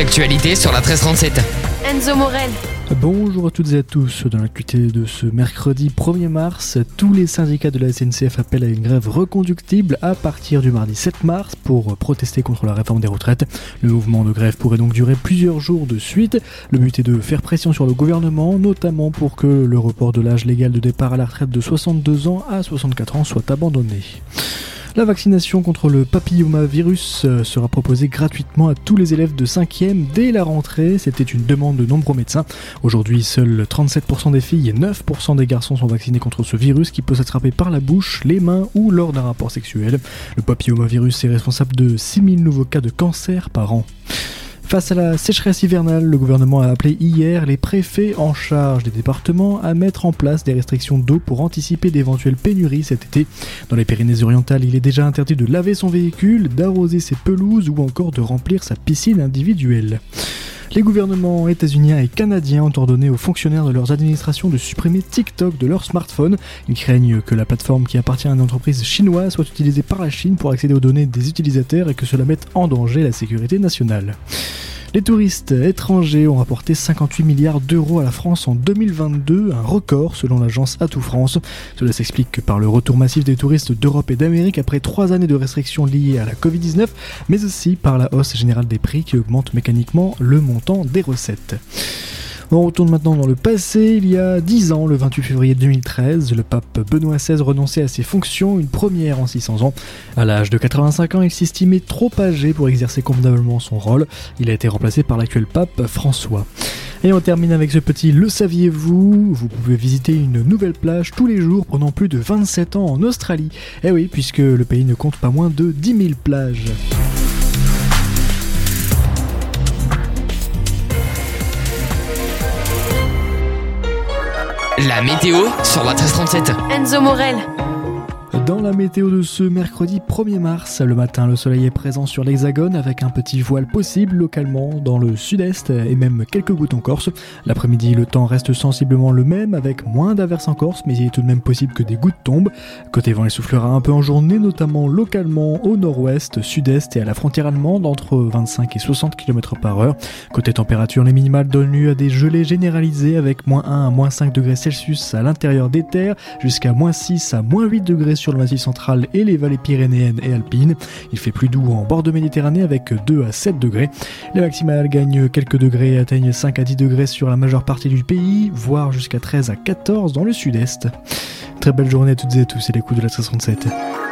l'actualité sur la 1337. Enzo Morel. Bonjour à toutes et à tous. Dans l'actualité de ce mercredi 1er mars, tous les syndicats de la SNCF appellent à une grève reconductible à partir du mardi 7 mars pour protester contre la réforme des retraites. Le mouvement de grève pourrait donc durer plusieurs jours de suite. Le but est de faire pression sur le gouvernement, notamment pour que le report de l'âge légal de départ à la retraite de 62 ans à 64 ans soit abandonné. La vaccination contre le papillomavirus sera proposée gratuitement à tous les élèves de 5e dès la rentrée. C'était une demande de nombreux médecins. Aujourd'hui, seuls 37% des filles et 9% des garçons sont vaccinés contre ce virus qui peut s'attraper par la bouche, les mains ou lors d'un rapport sexuel. Le papillomavirus est responsable de 6000 nouveaux cas de cancer par an. Face à la sécheresse hivernale, le gouvernement a appelé hier les préfets en charge des départements à mettre en place des restrictions d'eau pour anticiper d'éventuelles pénuries cet été. Dans les Pyrénées-Orientales, il est déjà interdit de laver son véhicule, d'arroser ses pelouses ou encore de remplir sa piscine individuelle. Les gouvernements états-uniens et canadiens ont ordonné aux fonctionnaires de leurs administrations de supprimer TikTok de leur smartphone. Ils craignent que la plateforme qui appartient à une entreprise chinoise soit utilisée par la Chine pour accéder aux données des utilisateurs et que cela mette en danger la sécurité nationale. Les touristes étrangers ont rapporté 58 milliards d'euros à la France en 2022, un record selon l'agence Atout France. Cela s'explique par le retour massif des touristes d'Europe et d'Amérique après 3 années de restrictions liées à la Covid-19, mais aussi par la hausse générale des prix qui augmente mécaniquement le montant des recettes. On retourne maintenant dans le passé. Il y a 10 ans, le 28 février 2013, le pape Benoît XVI renonçait à ses fonctions, une première en 600 ans. À l'âge de 85 ans, il s'estimait trop âgé pour exercer convenablement son rôle. Il a été remplacé par l'actuel pape François. Et on termine avec ce petit « Le saviez-vous » Vous pouvez visiter une nouvelle plage tous les jours pendant plus de 27 ans en Australie. Eh oui, puisque le pays ne compte pas moins de 10 000 plages. La météo sur la 1337. Enzo Morel. Dans la météo de ce mercredi 1er mars, le matin, le soleil est présent sur l'hexagone avec un petit voile possible localement dans le sud-est et même quelques gouttes en Corse. L'après-midi, le temps reste sensiblement le même avec moins d'averses en Corse, mais il est tout de même possible que des gouttes tombent. Côté vent, il soufflera un peu en journée, notamment localement au nord-ouest, sud-est et à la frontière allemande entre 25 et 60 km/h. Côté température, les minimales donnent lieu à des gelées généralisées avec -1 à -5 degrés Celsius à l'intérieur des terres, jusqu'à -6 à -8 degrés sur le Massif central et les vallées pyrénéennes et alpines. Il fait plus doux en bord de Méditerranée avec 2 à 7 degrés. Les maximales gagnent quelques degrés et atteignent 5 à 10 degrés sur la majeure partie du pays, voire jusqu'à 13 à 14 dans le sud-est. Très belle journée à toutes et à tous et les coups de la 1337.